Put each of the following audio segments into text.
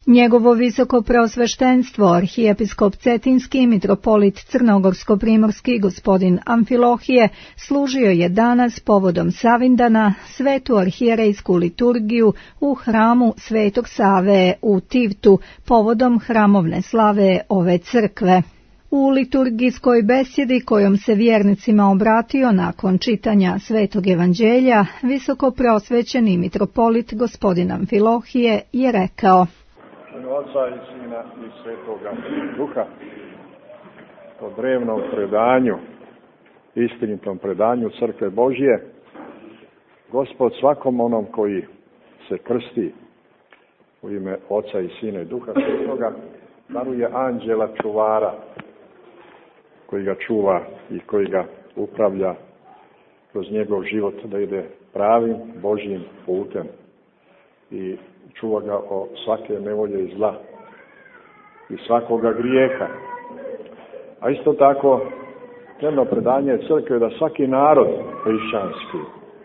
Njegovo visoko preosveštenstvo, arhijepiskop Cetinski i mitropolit Crnogorsko-primorski gospodin Amfilohije služio je danas povodom Savindana svetu arhijerejsku liturgiju u hramu Svetog Save u Tivtu povodom hramovne slave ove crkve. U liturgijskoj besjedi kojom se vjernicima obratio nakon čitanja Svetog evanđelja, visoko preosvećeni mitropolit gospodin Amfilohije je rekao: Oca i Sina i Svetoga Duha, po drevnom predanju, istinitom predanju Crkve Božje, Gospod svakom onom koji se krsti u ime Oca i Sina i Duha Svetoga daruje anđela čuvara koji ga čuva i koji ga upravlja kroz njegov život da ide pravim Božjim putem i čuva ga od svake nevolje i zla i svakoga grijeha. A isto tako, jedno predanje crkve da svaki narod hrišćanski,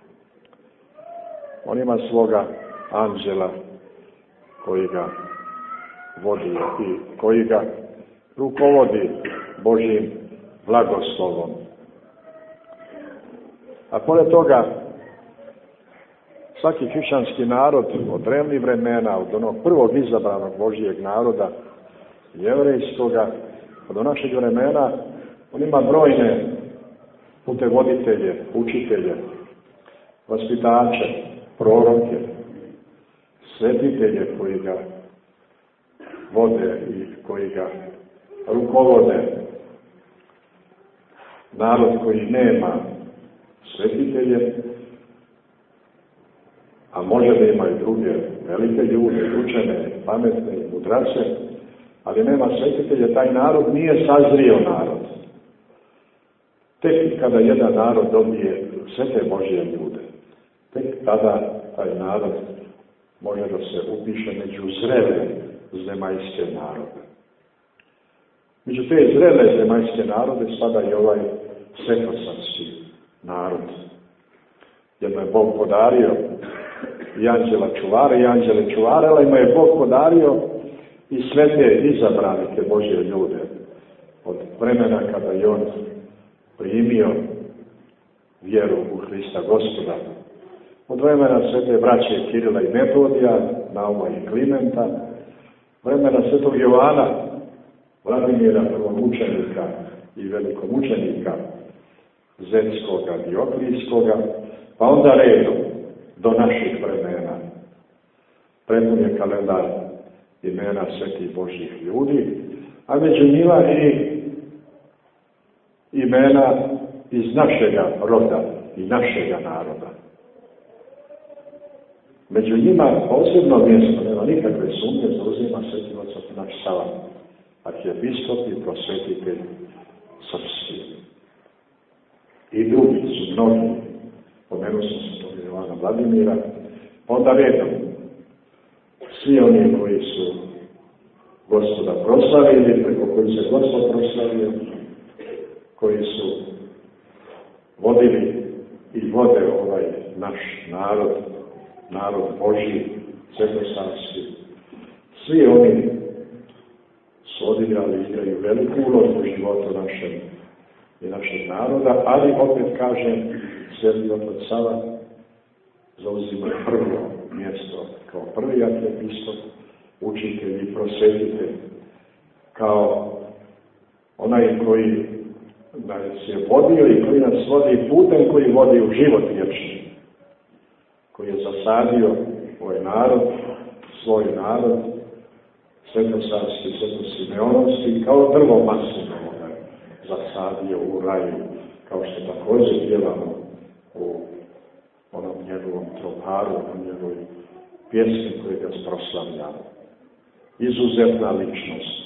on ima svoga anđela koji ga vodi i koji ga rukovodi Božjim blagoslovom. A pored toga, svaki hrišćanski narod od drevnih vremena, od onog prvog izabranog Božijeg naroda, jevrejskoga, od našeg vremena, on ima brojne putevoditelje, učitelje, vaspitače, proroke, svetitelje koji ga vode i koji ga rukovode. Narod koji nema svetitelje, a može da ima i druge velike ljude, učene, pametne i mudrace, ali nema svetitelje, taj narod nije sazrio narod. Tek kada jedan narod dobije sve te Božje ljude, tek tada taj narod može da se upiše među zrele zemaljske narode. Među te zrele zemaljske narode spada i ovaj svetosavski narod. Jedno je Bog podario i anđela čuvara i anđele čuvare, ali mu je Bog podario i sve te izabranike Božje ljude. Od vremena kada je on primio vjeru u Hrista Gospoda, od vremena svete braće Kirila i Metodija, Nauma i Klimenta, vremena svetog Jovana, Vladimira prvomučenika i velikomučenika Zetskoga, Dioklijskoga, pa onda redom do naših vremena. Prepun je kalendar imena svetih Božjih ljudi, a među njima i imena iz našega roda i našega naroda. Među njima posebno mjesto, nema nikakve sumnje, zauzima sveti otac naš Sava, arhijepiskop i prosvetitelj srpski. I drugi su mnogi, pomenuo sam se tog Jovana Vladimira, onda redom, svi oni koji su Gospoda proslavili, preko koji se Gospod proslavio, koji su vodili i vode ovaj naš narod, narod Božji, svetosavski. Svi oni su odigrali i igraju veliku ulogu u životu našem i našeg naroda, ali opet kažem, sveti otac Sava zauzima prvo mjesto kao prvi arhijepiskop, učitelj i prosvetitelj, kao onaj koji nas je vodio i koji nas vodi putem koji vodi u život vječni, koji je zasadio ovaj narod, svoj narod, svetosavski, svetosimeonovski, kao drvo maslinovo zasadio u raju, kao što također djelamo u onom njegovom troparu, u njegovoj pjesmi koji ga proslavljamo. Izuzetna ličnost,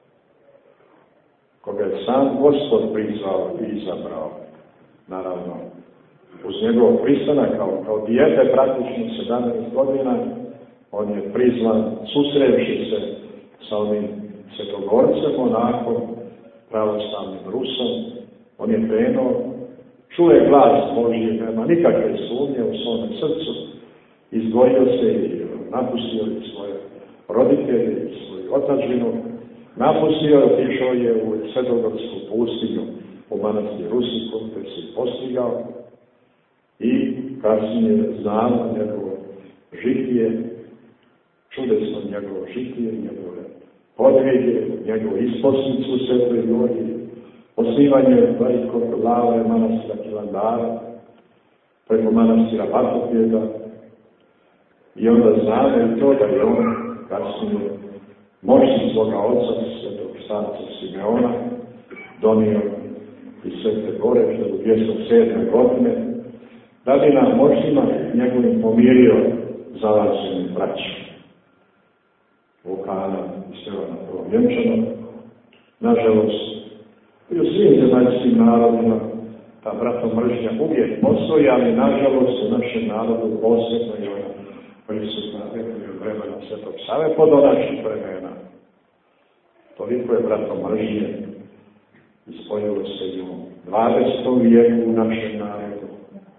koga je sam Gospod prizvao i izabrao, naravno, uz njegov pristanak, kao dijete, praktično 17 godina, on je prizvan, susrevši se sa ovim svetogorcem, monakom, pravoslavnim Rusom, on je krenuo, čuje glas Božji, nema nikakve sumnje u svome srcu, izdvojio se i napustio svoje roditelje i svoju otačbinu, napustio, otišao je u Sredogorsku pustinju u manastir Rusikom, gdje se postigao i kasnije znamo njegovo žitije, čudesno njegovo žitije, njegove podvige, njegovu isposnicu Svetoj Gori, osnivanje velikog glave manastira Hilandara, preko manastira Batopljega, i onda znamo i to da je on kasnije moćni svoga oca, svetog starca Simeona, donio iz Svete Gore, 1207. godine, da bi nam moćnima njegovim pomirio zalaženim braćom. Vukana i Stevana Prvovjenčana. Nažalost, i u svim zemaljskim narodima ta bratomržnja uvijek postoji, ali nažalost u našem narodu posebno je ona prisutna u vremena Svetog Save po do naših vremena. Toliko je bratomržnje ispojilo se i u 20. vijeku u našem narodu.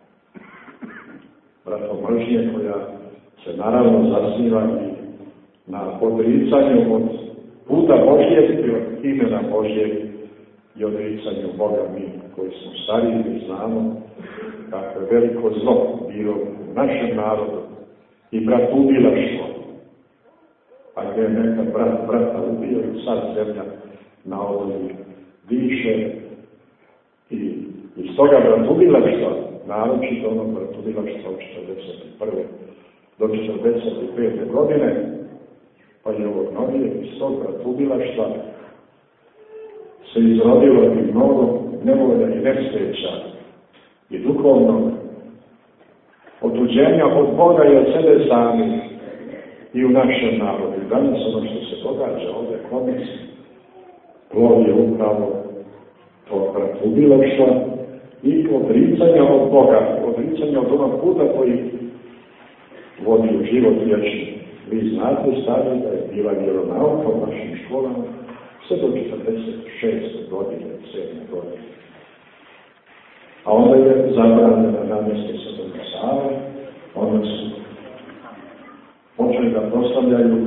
Bratomržnje koja se naravno zasniva i na odricanju od puta Božjeg i od imena Božjeg i odricanju Boga. Mi koji smo stariji znamo kako je veliko zlo bilo u našem narodu i bratoubilaštvo. A gdje je nekad brata ubio i sad zemlja na obodi diše i iz toga bratoubilaštva, naročito ono bratoubilaštva od 1941. do 1945. godine, pa je ovo novije iz tog bratoubilaštva se izrodilo i mnogo nevolja i nesreća i duhovnog otuđenja od Boga i od sebe sami i u našem narodu. I danas ono što se događa ovdje kod nas, plod je upravo to bratoubilaštva i odricanja od Boga, odricanja od onog puta koji vodi u život vječni. Vi znate stari da je bila vjeronauka u našim školama sve do 46. godine, 7. godine. A onda je zabranjena na mjesto Svetog Save, onda su počeli da proslavljaju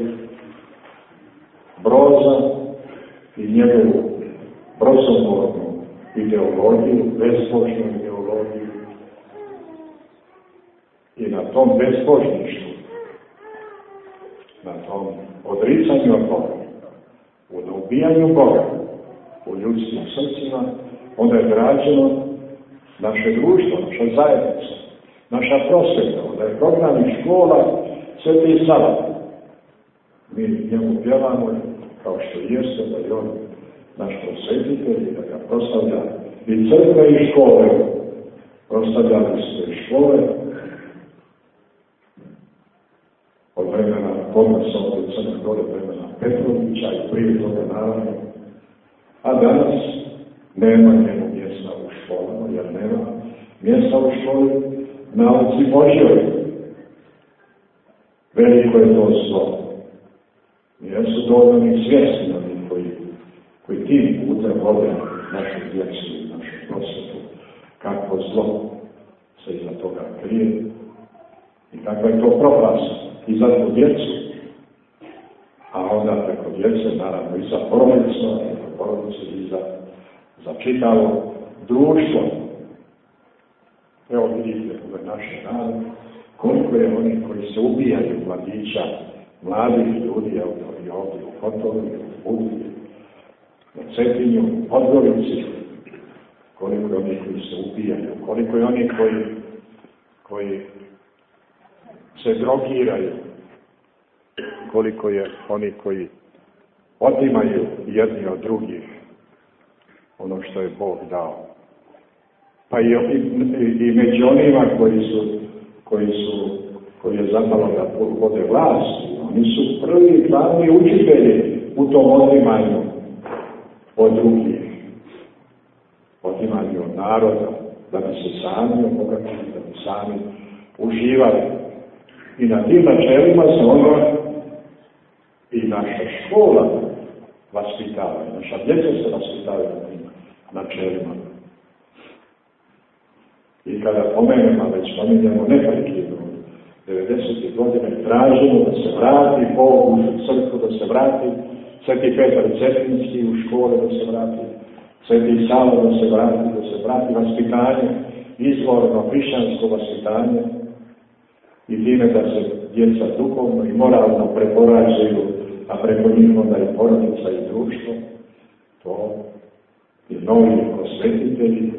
Broza i njegovu brozomornu ideologiju, bezbožnu ideologiju. I na tom bezbožništvu, na tom odricanju od Boga, u ubijanju Boga u ljudskim srcima, onda je građeno naše društvo, naša zajednica, naša prosvjeta, onda je program i škola Sveti Sava. Mi njemu pjevamo kao što jeste, da je on naš prosvjetitelj i da ga proslavlja i crkve i škole. Proslavljali su i škole od vremena Podnosa, od Crne Gore, vremena Petrovića i prije toga naravno. A danas nema njemu mjesta u školama, jer nema mjesta u školi nauci Božjoj. Veliko je to zlo. Nisu dovoljno ni svjesni oni koji tim putem vode našu djecu i našu prosvetu, kakvo zlo se iza toga krije i kakva je to propast i za tu djecu, a onda preko djece, naravno i za porodicu i za čitavo društvo. Evo vidite ove naše narode, koliko je oni koji se ubijaju mladića, mladih ljudi, evo i ovdje u Kotoru, u Budvi, na Cetinju, u Podgorici, koliko je oni koji se ubijaju, koliko je oni koji se drogiraju, koliko je oni koji otimaju jedni od drugih ono što je Bog dao. Pa i među onima koji je zapalo da vode vlast, oni su prvi glavni učitelji u tom otimanju od drugih. Otimanju od naroda, da bi se sami obogatili, da bi sami uživali. I na tim načelima se onda i naša škola vaspitava, i naša djeca se vaspitavaju na tim načelima. I kada pomenemo, već spominjemo neprekidno 90. godine tražimo da se vrati Bog u crkvu, da se vrati Sveti Petar Cetinski u škole, da se vrati Sveti Savo, da se vrati vaspitanje, izvorno hrišćansko vaspitanje i time da se djeca duhovno i moralno preporažaju, a preko njih onda i porodica i društvo. To i novi prosvetitelji,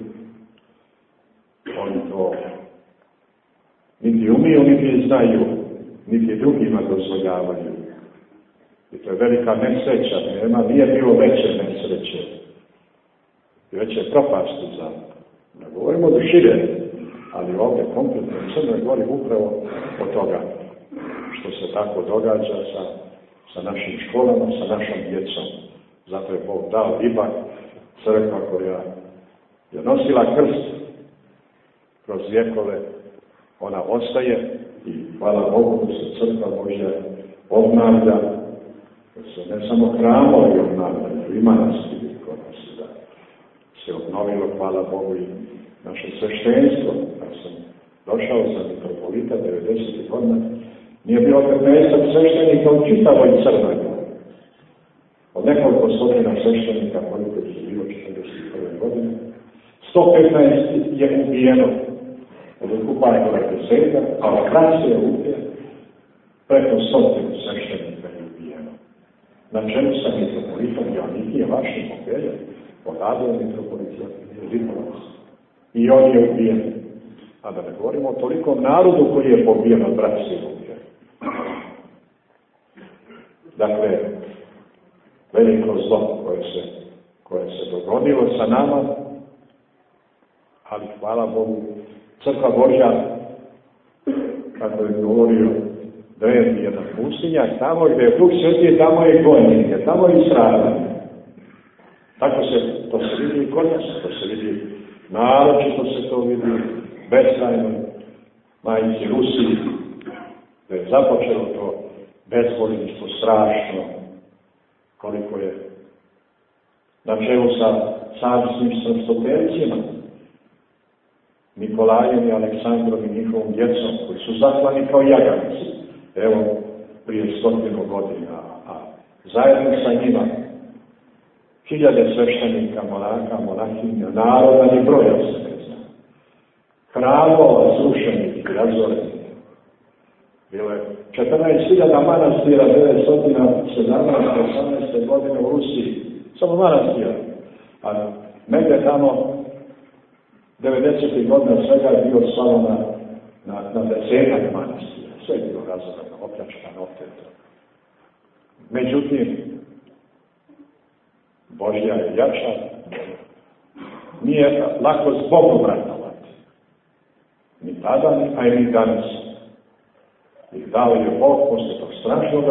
oni to niti umiju, niti znaju, niti drugima dozvoljavaju. I to je velika nesreća, nije bilo veće nesreće. I veće propasti za, da govorimo do šire, ali ovdje kompletno Crnoj Gori upravo od toga što se tako događa sa našim školama, sa našom djecom. Zato je Bog dao ipak crkva koja je nosila krst kroz vjekove, ona ostaje i hvala Bogu da se crkva Božja obnavlja, da se ne samo hramovi obnavljaju, i manastiri kod nas, da se obnovilo, hvala Bogu, i naše sveštenstvo. Kad sam došao za mitropolita 90. godina, nije bilo 15 sveštenika u čitavoj Crnoj Gori. Od nekoliko stotina sveštenika koliko je bilo 41. godine, 115 je ubijeno od okupajtora deseta, a od Francije ubije preko 100 sveštenika je ubijeno. Na čemu sa mitropolitom Joannikije, vašim pokeljem, podadio mitropolita Žitnovac. I on je ubijen. A da ne govorimo o tolikom narodu koji je pobijen od bratske ruke. Dakle, veliko zlo koje se dogodilo sa nama, ali hvala Bogu, crkva Božja, kako je govorio drevni jedan pustinjak, tamo gdje je Duh Sveti, tamo je gonjenje, tamo je stradanje. Tako to se vidi i kod nas, to se vidi, naročito se to vidi beskrajno majci Rusiji, da je započelo to bezbožništvo strašno, koliko je na čelu sa carskim srpstopeljcima, Nikolajem i Aleksandrom i njihovom djecom, koji su zaklani kao jaganci, evo, prije 100 godina, a zajedno sa njima hiljade sveštenika, monaka, monahinja, naroda ni broja se ne zna. Hramova srušenih i razorenih. Bilo je 14.000 manastira 1917-18. godine u Rusiji. Samo manastira. A negdje tamo 90. godina svega je bio samo na desetak manastira. Sve je bilo razoreno, opljačkano, oteto. Međutim, Božja je jača, nije lako s Bogom ratovati. Ni tada, a i ni danas. I dao je Bog posle tog strašnog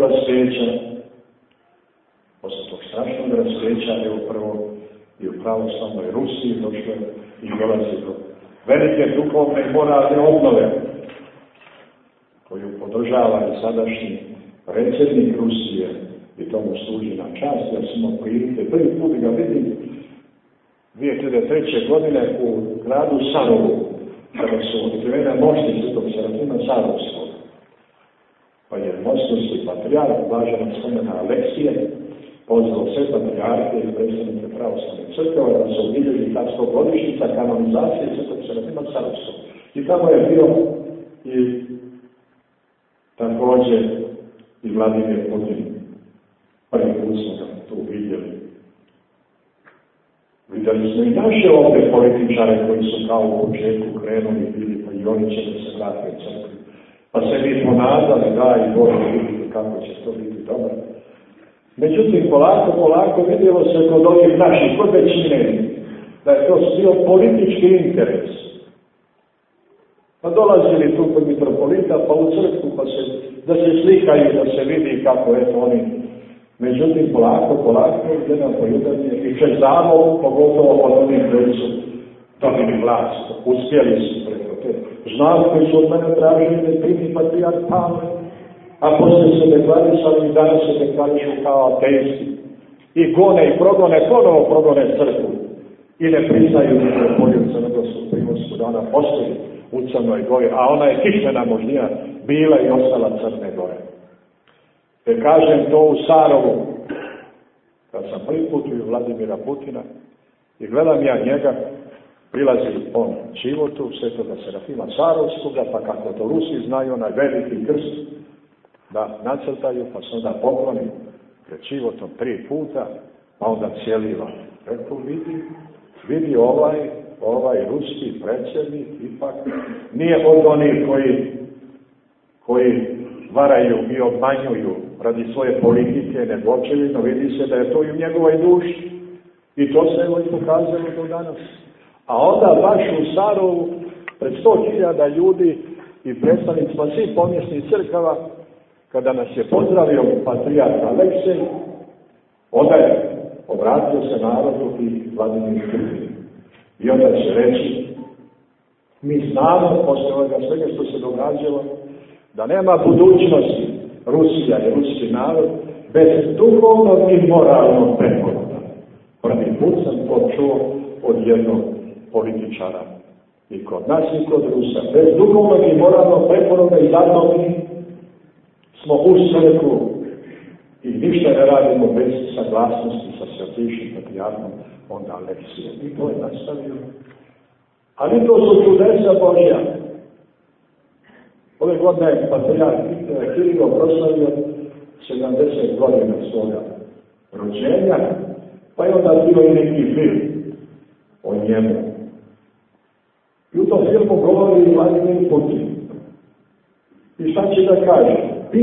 raspeća, je upravo i u pravoslavnoj Rusiji došlo i dolazi do velike duhovne i moralne obnove, koju podržava i sadašnji predsjednik Rusije, i tomu služi na čast. Ja sam imao prilike prvi put ga vidim 2003. godine u gradu Sanovu, kada su otkrivene mošti Svetog Serafima Sarovskog. Pa je mostovski patrijarh, blažena spomena Aleksije, pozvao sve patrijarhe i predstavnike pravoslavne crkve da se obilježi ta 100-godišnjica kanonizacije Svetog Serafima Sarovskog. I tamo je bio i također i Vladimir Putin. Prvi put smo ga tu vidjeli. Vidjeli smo i naše ovdje političare koji su kao u početku krenuli, bili pa i oni će da se vrati u crkvi. Pa se mi ponadali, da i Bože vidjeti kako će to biti dobro. Međutim, polako vidjelo se kod ovih naših, kod većine, da je to bio politički interes. Pa dolazili tu kod mitropolita, pa u crkvu, pa da se slikaju, da se vidi kako je to oni. Međutim, polako, jedan pojudarnje i čezamo, pogotovo od onih koji su dobili vlast, uspjeli su preko te. Znali koji su od mene tražili da primi patrijarh Pavle, a poslije se deklarisali i danas se deklarišu kao ateisti. I gone i ponovo progone crkvu. I ne priznaju mitropoliju Crnogorsku Primorsku, da ona postoji u Crnoj Gori, a ona je kišmena možnija bila i ostala Crne Gore. Te kažem to u Sarovu, kad sam prvi put u Vladimira Putina i gledam ja njega, prilazi on Čivotu, svetoga Serafima Sarovskoga, pa kako to Rusi znaju, onaj veliki krst da nacrtaju, pa se onda pokloni pred Čivotom 3 puta, pa onda cijeliva. Rekao, vidi ovaj ruski predsjednik, ipak nije od onih koji varaju i obmanjuju radi svoje politike, nego očevidno vidi se da je to i u njegovoj duši. I to se evo i pokazalo do danas. A onda baš u Sarovu, pred 100.000 ljudi i predstavnicima svih pomjesnih crkava, kada nas je pozdravio patrijarh Aleksej, onda je obratio se narodu i Vladimir Putin. I onda će reći, mi znamo, posle ovoga svega što se događalo, da nema budućnosti Rusija i ruski narod bez duhovnog i moralnog preporoda. Prvi put sam to čuo od jednog političara. I kod nas i kod Rusa. Bez duhovnog i moralnog preporoda i zato mi smo u crkvu i ništa ne radimo bez saglasnosti sa Svetišim patrijarhom onda Aleksijem. I to je nastavio. Ali to su čudesa Božja. Ove godine patrijarh Kirilo proslavio 70 godina svoga rođenja, pa je onda bio i neki film o njemu. I u tom filmu govori i Vladimir Putin. I šta će da kaže?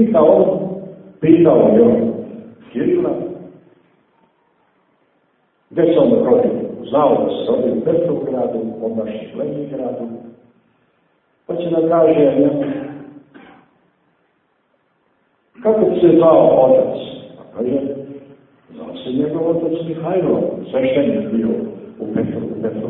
Pitao je on Kirila, gdje se on rodio? Znao da se rodio u Petrovgradu, odnašnji Leningradu, pa će da kaže njemu, kako se zvao otac? Pa kaže, znao se njegov otac Mihajlo, sveštenik bio u Petrovgradu.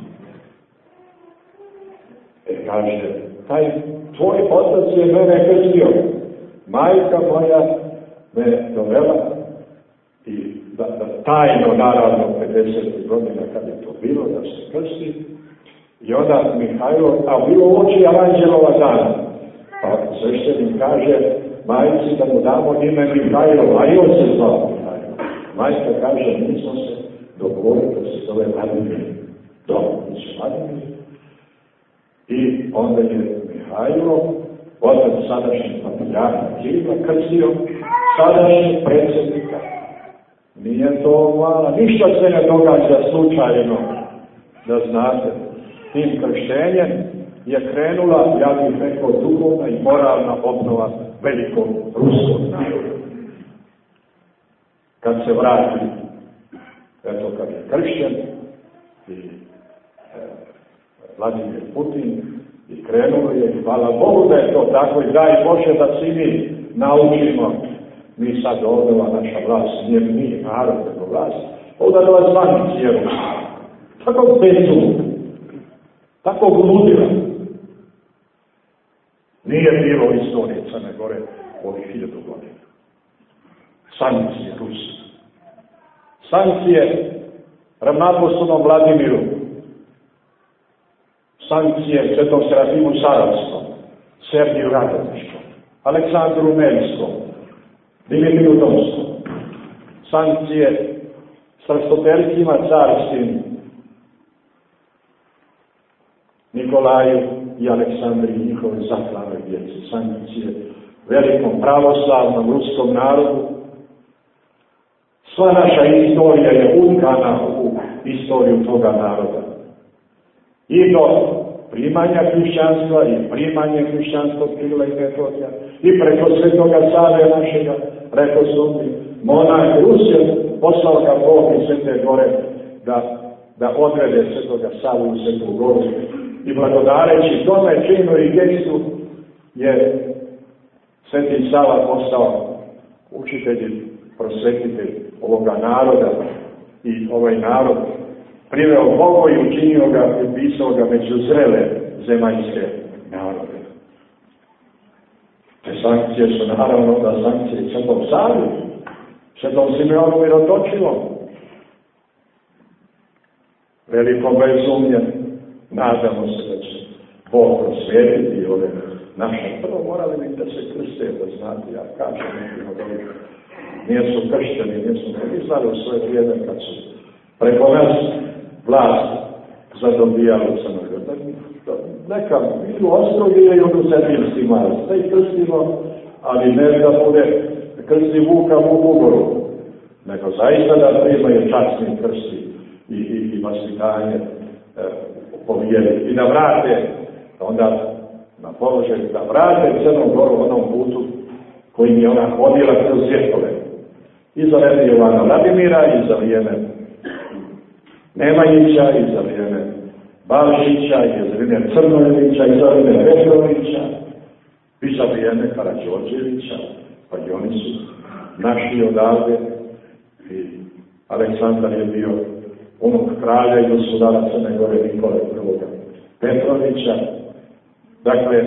Kaže, taj tvoj otac je mene krstio, majka moja me dovela i da tajno, naravno, 50. godina kad je to bilo, da se krsti, i onda Mihajlo, a bilo uoči Aranđelova dana, pa sveštenik kaže majci da mu damo ime Mihajlo, a i on se zvao Mihajlo. Majka kaže, mi smo se dogovorili da se zove Vladimir. Dobro, mi se Vladimir. I onda je Mihajlo, otac sadašnji patrijarha Kirila, krstio sadašnjeg predsjednika. Nije to mala, ništa se ne događa slučajno, da znate. Tim krštenjem je krenula, ja bih rekao, duhovna i moralna obnova velikog ruskog naroda. Kad se vrati, eto kad je kršćen i Vladimir Putin i krenulo je, i hvala Bogu da je to tako i daj Bože da svi mi naučimo. Mi sad ovdje, naša vlast, nije narod, nego vlast, ovdje da vas zvani cijelu. Tako bezum, tako gludila. Nije bilo u istoriji Crne Gore ovih 1000 godina. Sankcije Rusi. Sankcije ravnapostolnom Vladimiru. Sankcije Svetom Serafimu Sarovskom, Sergiju Radoničkom, Aleksandru Nevskom, Dimitriju Domskom. Sankcije strastotercima carskim, Nikolaju i Aleksandri i njihove zaklavoj djeci. Sankcije velikom pravoslavnom ruskom narodu. Sva naša istorija je utkana u istoriju toga naroda. I do primanja hrišćanstva i primanje hrišćanskog Kirila i Metodija i preko Svetoga Save našega, rekao su mi, monah Rus je poslao ka Bog i Svete Gore da odrede Svetoga Savu u Svetu Goru. I blagodareći tome činu i gestu je Sveti Sava postao učitelj i prosvetitelj ovoga naroda i ovaj narod priveo Bogu i učinio ga i upisao ga među zrele zemaljske narode. Te sankcije su naravno da sankcije Svetom Savi, Svetom Simeonu Mirotočivom, veliko bezumlje. Nadamo se da će Bog prosvetiti ove naša. Prvo morali bi da se krste, da znate, ja kažem nekima da nisu kršteni, nisu ne znali u svoje vrijeme kad su preko nas vlast zadobijali u Crnoj Gori. Neka idu ostrogi ili oduzetinski malo, da ih krstimo, ali ne da bude krsti Vuka u Ugoru, nego zaista da primaju časni krsti i vaspitanje po vjeri i da vrate onda na položaj, da vrate Crnu Goru onom putu kojim je ona hodila kroz vjekove. I za vrijeme Jovana Vladimira, i za vrijeme Nemanjića, i za vrijeme Balšića, i za vrijeme Crnojevića, i za vrijeme Petrovića, i za vrijeme Karađorđevića, pa i oni su našli odavde. I Aleksandar je bio onog kralja i gosudara Crne Gore Nikole I. Petrovića. Dakle,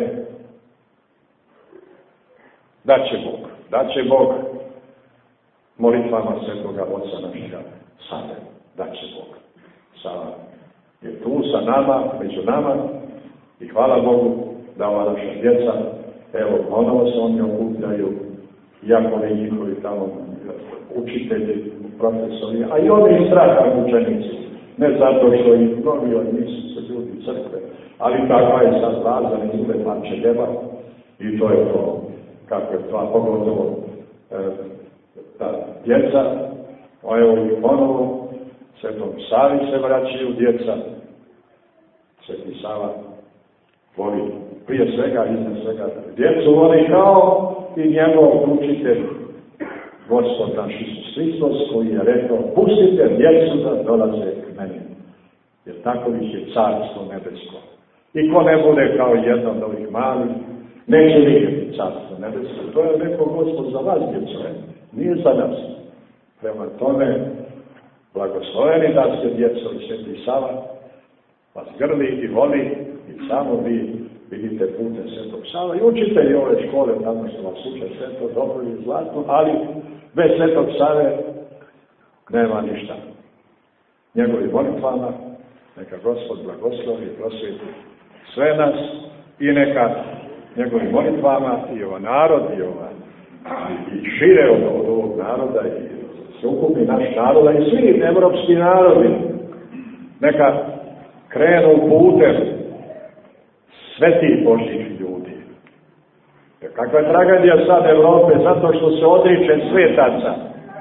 daće Bog molitvama Svetoga Oca našega Save. Daće Bog. Sava je tu sa nama, među nama i hvala Bogu da ova naša djeca, evo, ponovo se oni okupljaju, iako ne njihovi tamo učitelji, profesori, a i oni straha učenici. Ne zato što ih mnogi od njih su se ljudi crkve, ali takva je sad vlaza, ne izgled manče ljeba i to je to, kako je to, a pogotovo ta djeca, evo i ponovo, Svetom Savi se vraćaju djeca, Sveti Sava voli prije svega, iznad svega, djecu voli kao i njegov učitelj, Gospod naš Isus Hristos, koji je rekao, pustite djecu da dolaze k meni, jer takovih je carstvo nebesko. I ko ne bude kao jedan od ovih malih, neće vidjeti carstvo nebesko. To je rekao Gospod za vas, djeco, nije za nas. Prema tome, blagosloveni da ste djeco i Sveti Sava, vas grli i voli i samo vi vidite putem Svetog Sava i učitelji ove škole, tamo što vas uče sve to dobro i zlatno, ali bez Svetog Save nema ništa. Njegovi molitvama neka Gospod blagoslovi i prosvjeti sve nas i neka njegovim molitvama i ovaj narod i šire od ovog naroda i sveukupni naš naroda i svi evropski narodi neka krenu putem svetih Božjih ljudi. Jer kakva je tragedija sad Evrope zato što se odriče svetaca.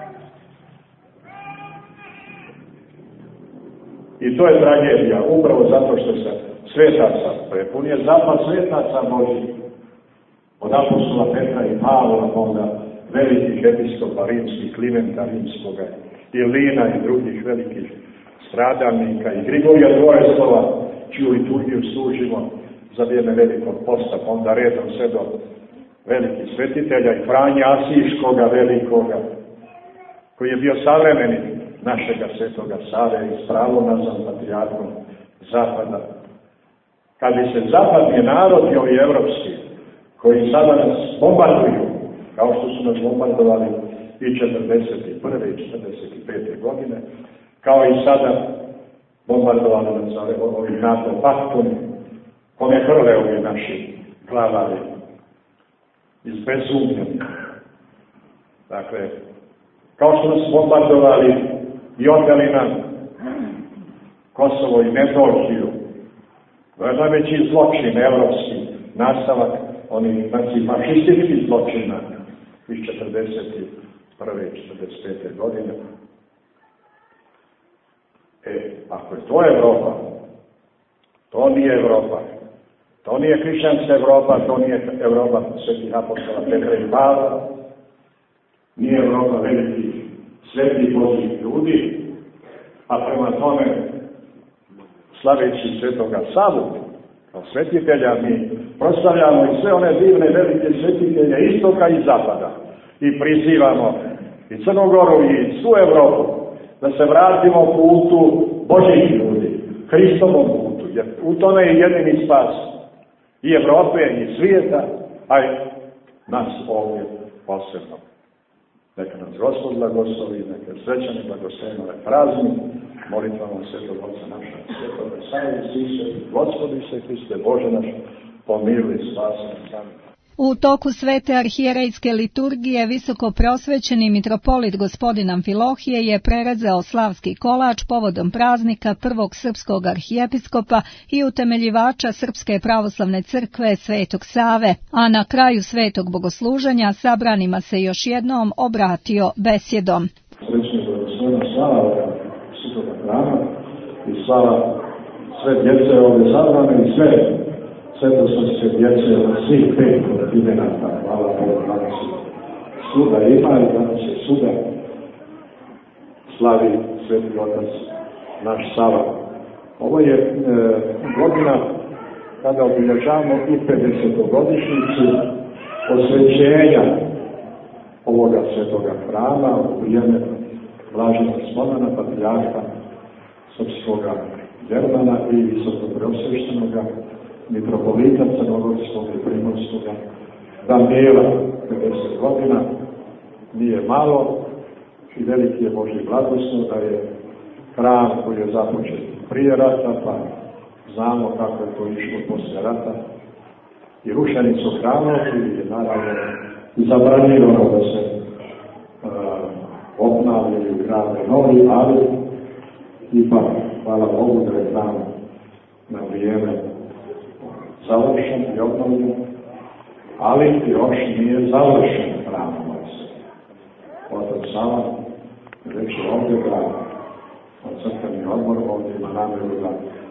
I to je tragedija, upravo zato što se svetaca prepun je zapad svetaca Božjih. Od apostola Petra i Pavla, onda velikih episkopa rimskih, Klimenta rimskoga, i Lina i drugih velikih stradalnika, i Grigorija Dvojeslova, čiju liturgiju služimo za vrijeme velikog posta, pa onda redom sve do velikih svetitelja, i Franje Asiškoga velikoga, koji je bio savremenik našega Svetoga Save i s pravom nazvan patrijarhom Zapada. Kad bi se zapadni narod i ovi evropski, koji sada nas bombarduju, kao što su nas bombardovali i 41. i 45. godine, kao i sada bombardovali nas ovim NATO paktom, kome hrle ovi naši glavari izbezumljeni. Dakle, kao što nas bombardovali i oteli nam Kosovo i Metohiju, to je najveći zločin, evropski nastavak onih fašističkih zločina iz 41. i 45. godine. Ako je to Evropa, to nije Evropa. To nije hrišćanska Evropa, to nije Evropa svetih apostola Petra i Pavla, nije Evropa velikih svetih Božjih ljudi, a prema tome, slaveći Svetoga Savu, kao svetitelja, mi proslavljamo i sve one divne velike svetitelje istoka i zapada i prizivamo i Crnu Goru i svu Evropu da se vratimo putu Božjih ljudi, Hristovom putu, jer u tome je jedini spas i Evrope i svijeta, a i nas ovdje posebno. Neka nas Gospod blagoslovi, neka srećani blagoslovimo ovaj praznik, molitvama Svetog Oca naša, Svetoga Save, Isuse, Gospodi se Hriste, Bože naš, pomirili spaseni sami. U toku svete arhijerejske liturgije visokoprosvećeni mitropolit gospodin Amfilohije je prerezao slavski kolač povodom praznika prvog srpskog arhijepiskopa i utemeljivača Srpske pravoslavne crkve Svetog Save, a na kraju svetog bogosluženja sabranima se još jednom obratio besjedom. Srećno je blagoslovena slava Svetoga hrama i slava sve djece ovdje sabrane i sve svetosavske djece od svih 5 kontinenta. Hvala Bogu, danas se suda ima i danas se suda slavi Sveti Otac naš Sava. Ovo je godina kada obilježavamo i 50-godišnjicu osvećenja ovoga svetoga hrama u vrijeme blaženog Smolana, patrijarha srpskoga Germana i visokopreosveštenoga mitropolita Crnogorskog i Primorskog Danijela. 50 godina nije malo i veliki je Božji blagoslov da je hram koji je započet prije rata, pa znamo kako je to išlo poslije rata, i rušenicu hrama koji je naravno zabranjeno da se obnavljaju i grade novi, ali ipak hvala Bogu da je hram na vrijeme završen i obnovljen, ali još nije završen hram. Otac Sava reći ovdje da crkveni odbor ovdje ima namjeru da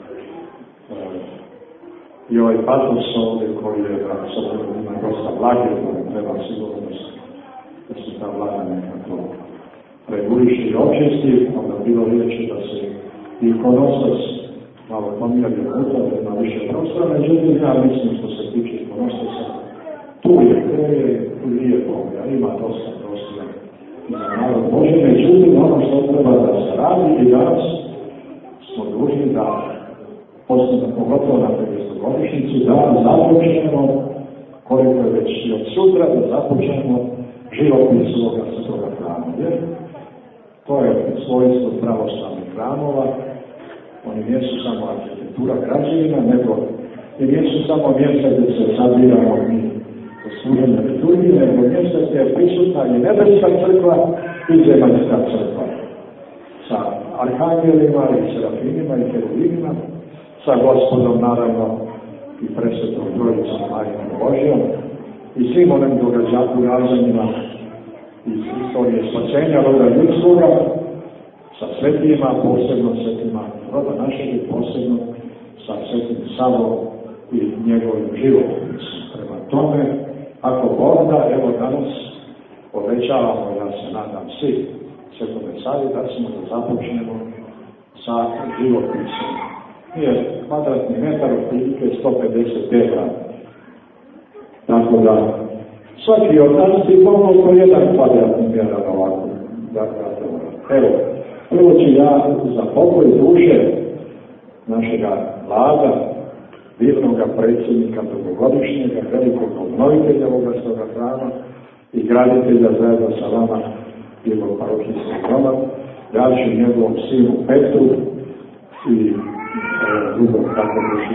i ovaj patos ovdje koji je da s obzirom ima dosta vlage, da treba sigurno da se ta vlaga nekako reguliše i očisti, onda bilo riječi da se i ikonostas malo pomijeli puta, da ima više prostora, međutim ja mislim što se tiče ikonostasa, tu je kreje, tu nije pomija, ima dosta prostora za narod Bože, međutim ono što treba da se radi i danas smo dužni da pogotovo na 50-godišnjicu, da započnemo, koliko je već i od sutra, da započnemo životopis ovoga svetoga hrama. Jer to je svojstvo pravoslavnih hramova, oni nisu samo arhitektura građevina, nego i nisu samo mjesta gdje se sabiramo mi za služenje liturgije, nego mjesta gdje je prisutna i nebeska crkva i zemaljska crkva. Sa arhangelima i serafimima i heruvimima, sa Gospodom naravno i presvetom Trojicom Majkom Božjom i svim onim događanjima iz istorije spasenja roda ljudskoga, sa svetima, posebno svetima roda našeg i posebno sa svetim Savom i njegovim životopisom. Prema tome, ako Bog da, evo danas obećavamo, ja se nadam svi Svetome Savi, da ćemo da započnemo sa životopisom. Nije kvadratni metar otprilike 150 metara. Tako da svaki od nas bi pomalo po jedan kvadratni metar ovako. Evo, prvo ću ja za pokoj duše našega vlada, divnoga predsjednika dugogodišnjega, velikog obnovitelja ovoga svoga hrama i graditelja zajedno sa vama Divnog parohijskog doma, ja ću njegovom sinu Petru i drugom tako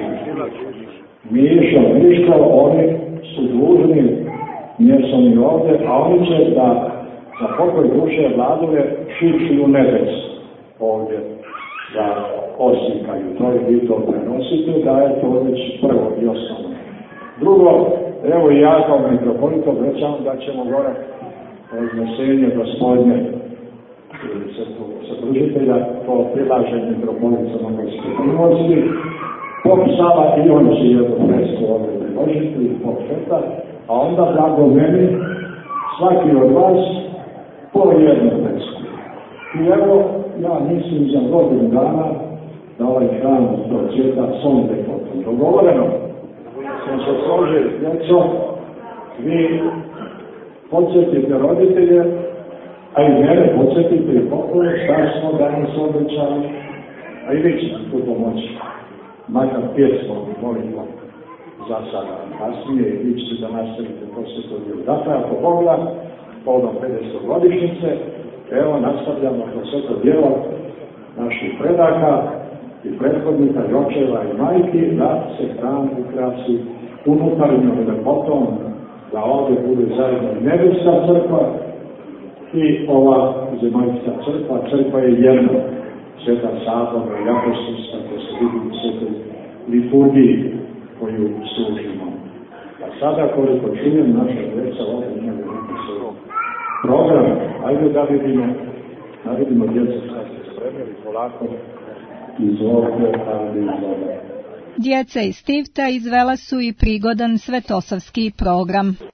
Miško, oni su dužni, nijesu ni ovdje, a oni će da za pokoj duše vladove šiši u nebes ovdje, da oslikaju to i vi to prenosite, da je to već prvo i osnovno. Drugo, evo i ja kao mitropolit obećam da ćemo gore raznesenje gospodnje sadružitelja, to prilaže mitropolit Crnogorski i Primorski, pop Sava i on će jednu fresko ovdje priložiti i pop Sveta, a onda blagoveni svaki od vas po jednu fresku. I evo, ja mislim za godinu dana da ovaj hram procvjeta sonde potom. Dogovoreno sam se složili s djecom, vi podsjetite roditelje, a i mene podsjetite i pokoj, šta smo danas obećali, a i vi će nam tu pomoći. Makar pjesmom molimo za sada kasnije i vi ćete da nastavite to sve to dio. Dakle, ako Bog povodom 50-godišnjice, evo nastavljamo to sve to djelo naših predaka i prethodnika, i očeva i majki, da se hram ukrasi unutarnjom lepotom, da ovdje bude zajedno nebeska crkva i ova zemaljska crkva. Crkva je jedna, Sveta Sabora i apostolska, koja se vidi u svetoj liturgiji koju služimo. A sada, koliko čujem, naša djeca ovdje imaju neki svoj program. Ajde da vidimo djeca šta se spremili polako izvolite, ali izvolite. Djeca iz Tivta izvela su i prigodan svetosavski program.